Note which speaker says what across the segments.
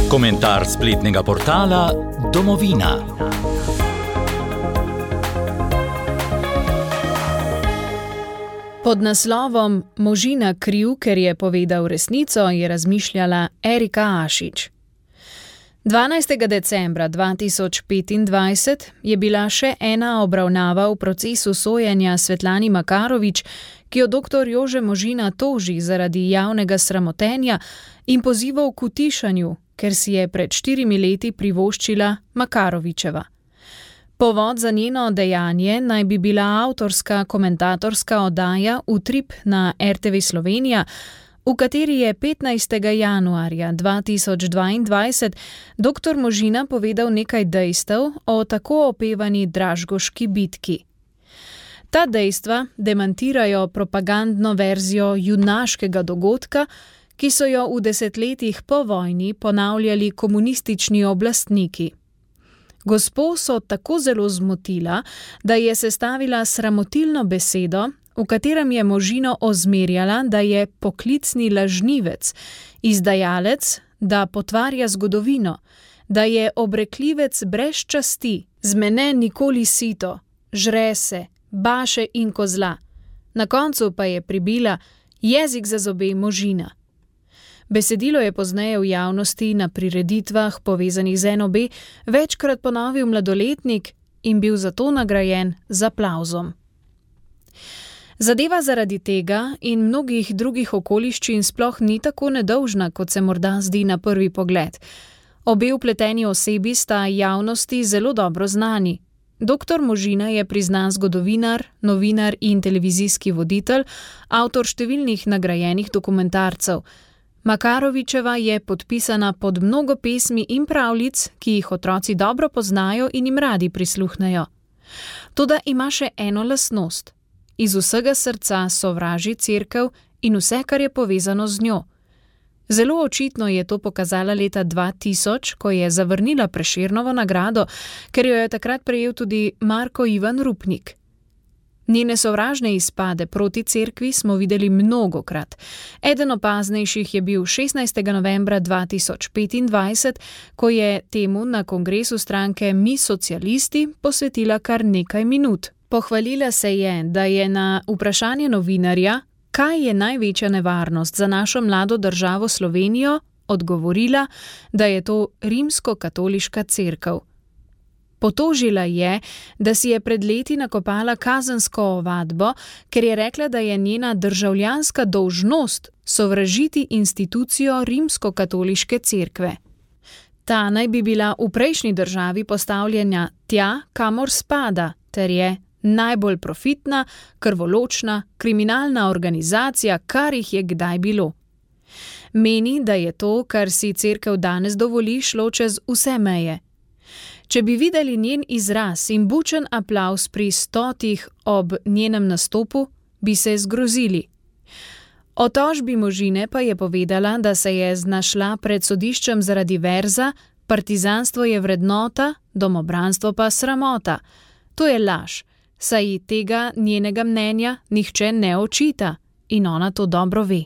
Speaker 1: Komentar spletnega portala Domovina.
Speaker 2: Pod naslovom Možina kriv, ker je povedal resnico, je razmišljala Erika Ašič. 12. decembra 2025 je bila še ena obravnava v procesu sojenja Svetlani Makarovič, ki jo dr. Jože Možina toži zaradi javnega sramotenja in pozivov k utišanju, ker si je pred 4 leti privoščila Makarovičeva. Povod za njeno dejanje naj bi bila avtorska komentatorska oddaja Utrip na RTV Slovenija, v kateri je 15. januarja 2022 dr. Možina povedal nekaj dejstev o tako opevani Dražgoški bitki. Ta dejstva demantirajo propagandno verzijo junaškega dogodka, ki so jo v desetletjih po vojni ponavljali komunistični oblastniki. Gospo so tako zelo zmotila, da je sestavila sramotilno besedo, v katerem je Možino ozmerjala, da je poklicni lažnivec, izdajalec, da potvarja zgodovino, da je obrekljivec brez časti, zmene nikoli sito, žre se, baše in kozla. Na koncu pa je pribila jezik za zobe Možina. Besedilo je pozneje v javnosti na prireditvah povezanih z NOB večkrat ponovil mladoletnik in bil zato nagrajen z aplavzom. Zadeva zaradi tega in mnogih drugih okoliščin sploh ni tako nedolžna, kot se morda zdi na prvi pogled. Obe vpleteni osebi sta javnosti zelo dobro znani. Dr. Možina je priznan zgodovinar, novinar in televizijski voditelj, avtor številnih nagrajenih dokumentarcev. Makarovičeva je podpisana pod mnogo pesmi in pravljic, ki jih otroci dobro poznajo in jim radi prisluhnejo. Toda ima še eno lastnost. Iz vsega srca sovraži cerkev in vse, kar je povezano z njo. Zelo očitno je to pokazala leta 2000, ko je zavrnila Prešernovo nagrado, ker jo je takrat prejel tudi Marko Ivan Rupnik. Njene sovražne izpade proti cerkvi smo videli mnogokrat. Eden opaznejših je bil 16. novembra 2025, ko je temu na kongresu stranke Mi socialisti posvetila kar nekaj minut. Pohvalila se je, da je na vprašanje novinarja, kaj je največja nevarnost za našo mlado državo Slovenijo, odgovorila, da je to rimsko-katoliška cerkev. Potožila je, da si je pred leti nakopala kazensko ovadbo, ker je rekla, da je njena državljanska dolžnost sovražiti institucijo rimsko-katoliške cerkve. Ta naj bi bila v prejšnji državi postavljena tja, kamor spada, ter je najbolj profitna, krvoločna, kriminalna organizacija, kar jih je kdaj bilo. Meni, da je to, kar si cerkev danes dovoli, šlo čez vse meje. Če bi videli njen izraz in bučen aplavz pri 100 ob njenem nastopu, bi se zgrozili. O tožbi Možine pa je povedala, da se je znašla pred sodiščem zaradi verza, partizanstvo je vrednota, domobranstvo pa sramota. To je laž, saj ji tega njenega mnenja nihče ne očita in ona to dobro ve.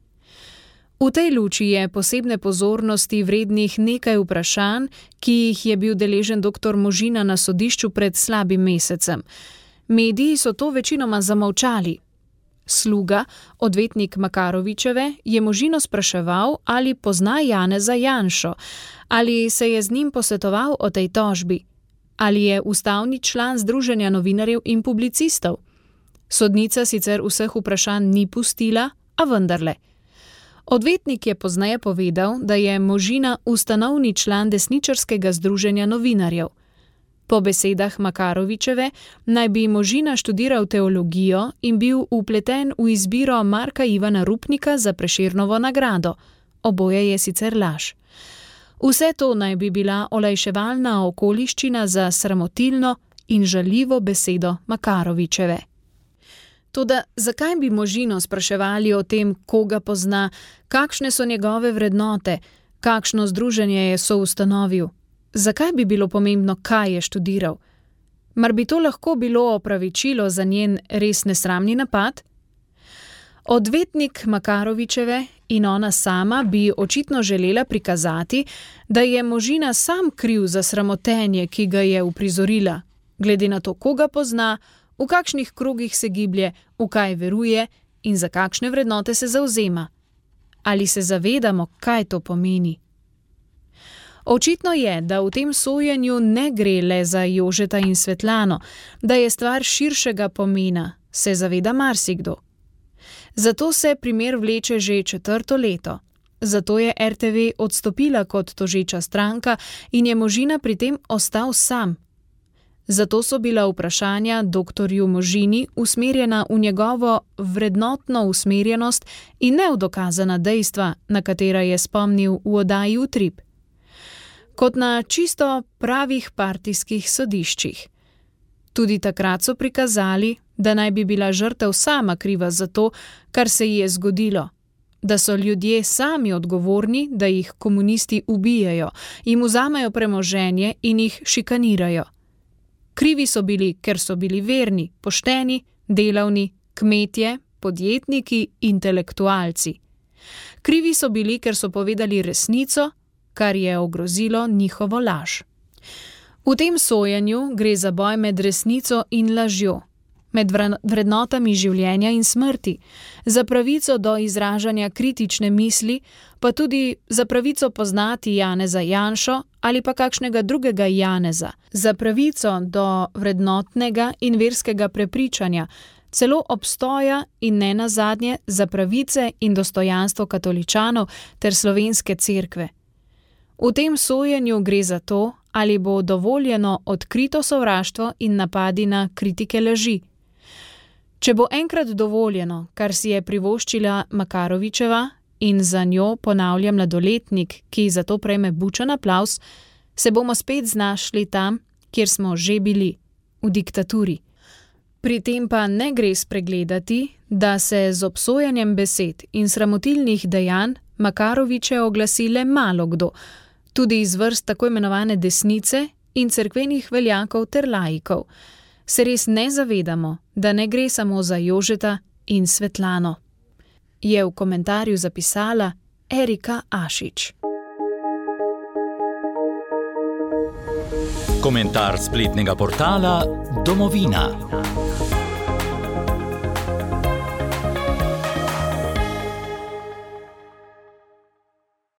Speaker 2: V tej luči je posebne pozornosti vrednih nekaj vprašanj, ki jih je bil deležen dr. Možina na sodišču pred slabim mesecem. Mediji so to večinoma zamolčali. Sluga, odvetnik Makarovičeve, je Možino spraševal, ali pozna Janeza Janšo, ali se je z njim posvetoval o tej tožbi, ali je ustavni član Združenja novinarjev in publicistov. Sodnica sicer vseh vprašanj ni pustila, a vendarle. Odvetnik je pozneje povedal, da je Možina ustanovni član desničarskega združenja novinarjev. Po besedah Makarovičeve naj bi Možina študiral teologijo in bil vpleten v izbiro Marka Ivana Rupnika za Prešernovo nagrado. Oboje je sicer laž. Vse to naj bi bila olajševalna okoliščina za sramotilno in žaljivo besedo Makarovičeve. Toda zakaj bi Možino spraševali o tem, koga pozna, kakšne so njegove vrednote, kakšno združenje je soustanovil? Zakaj bi bilo pomembno, kaj je študiral? Mar bi to lahko bilo opravičilo za njen res nesramni napad? Odvetnik Makarovičeve in ona sama bi očitno želela prikazati, da je Možina sam kriv za sramotenje, ki ga je uprizorila, glede na to, koga pozna, v kakšnih krogih se giblje, v kaj veruje in za kakšne vrednote se zavzema. Ali se zavedamo, kaj to pomeni? Očitno je, da v tem sojenju ne gre le za Jožeta in Svetlano, da je stvar širšega pomena, se zaveda marsikdo. Zato se primer vleče že 4. leto. Zato je RTV odstopila kot tožeča stranka in je Možina pri tem ostal sam. Zato so bila vprašanja doktorju Možini usmerjena v njegovo vrednotno usmerjenost in ne v dokazana dejstva, na katera je spomnil v oddaji Utrip. Kot na čisto pravih partijskih sodiščih. Tudi takrat so prikazali, da naj bi bila žrtev sama kriva za to, kar se ji je zgodilo, da so ljudje sami odgovorni, da jih komunisti ubijajo, jim vzamejo premoženje in jih šikanirajo. Krivi so bili, ker so bili verni, pošteni, delavni, kmetje, podjetniki, intelektualci. Krivi so bili, ker so povedali resnico, kar je ogrozilo njihovo laž. V tem sojenju gre za boj med resnico in lažjo, med vrednotami življenja in smrti, za pravico do izražanja kritične misli, pa tudi za pravico poznati Janeza Janšo ali pa kakšnega drugega Janeza, za pravico do vrednotnega in verskega prepričanja, celo obstoja in ne nazadnje za pravice in dostojanstvo katoličanov ter slovenske cerkve. V tem sojenju gre za to, ali bo dovoljeno odkrito sovraštvo in napadi na kritike laži. Če bo enkrat dovoljeno, kar si je privoščila Makarovičeva in za njo ponavlja mladoletnik, ki za to prejme bučen aplavz, se bomo spet znašli tam, kjer smo že bili, v diktaturi. Pri tem pa ne gre spregledati, da se z obsojanjem besed in sramotilnih dejanj Makaroviče oglasi le malo kdo, tudi iz vrst tako imenovane desnice in cerkvenih veljakov ter laikov. Se res ne zavedamo, da ne gre samo za Jožeta in Svetlano. Je v komentarju zapisala Erika Ašič.
Speaker 1: Komentar spletnega portala Domovina.